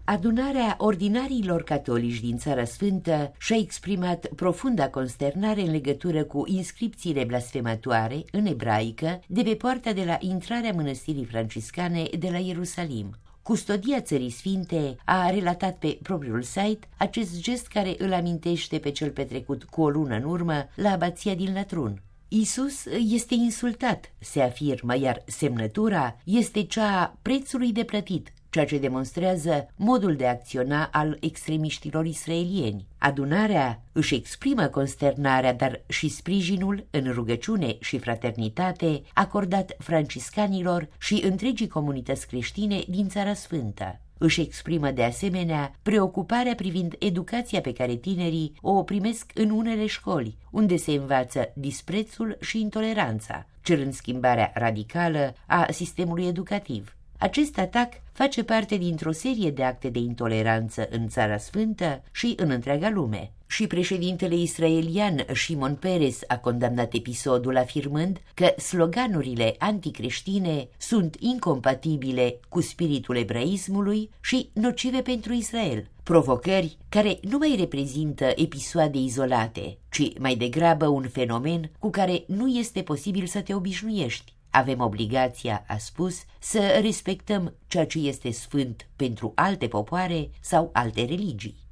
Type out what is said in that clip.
Adunarea ordinarilor catolici din Țara Sfântă și-a exprimat profunda consternare în legătură cu inscripțiile blasfematoare în ebraică de pe poarta de la intrarea mănăstirii franciscane de la Ierusalim. Custodia Țării Sfinte a relatat pe propriul site acest gest care îl amintește pe cel petrecut cu o lună în urmă la abația din Latrun. Iisus este insultat, se afirmă, iar semnătura este cea a prețului de plătit, ceea ce demonstrează modul de acționa al extremiștilor israelieni. Adunarea își exprimă consternarea, dar și sprijinul în rugăciune și fraternitate acordat franciscanilor și întregii comunități creștine din Țara Sfântă. Își exprimă de asemenea preocuparea privind educația pe care tinerii o primesc în unele școli, unde se învață disprețul și intoleranța, cerând schimbarea radicală a sistemului educativ. Acest atac face parte dintr-o serie de acte de intoleranță în Țara Sfântă și în întreaga lume. Și președintele israelian Shimon Peres a condamnat episodul, afirmând că sloganurile anticreștine sunt incompatibile cu spiritul ebraismului și nocive pentru Israel. Provocări care nu mai reprezintă episoade izolate, ci mai degrabă un fenomen cu care nu este posibil să te obișnuiești. Avem obligația, a spus, să respectăm ceea ce este sfânt pentru alte popoare sau alte religii.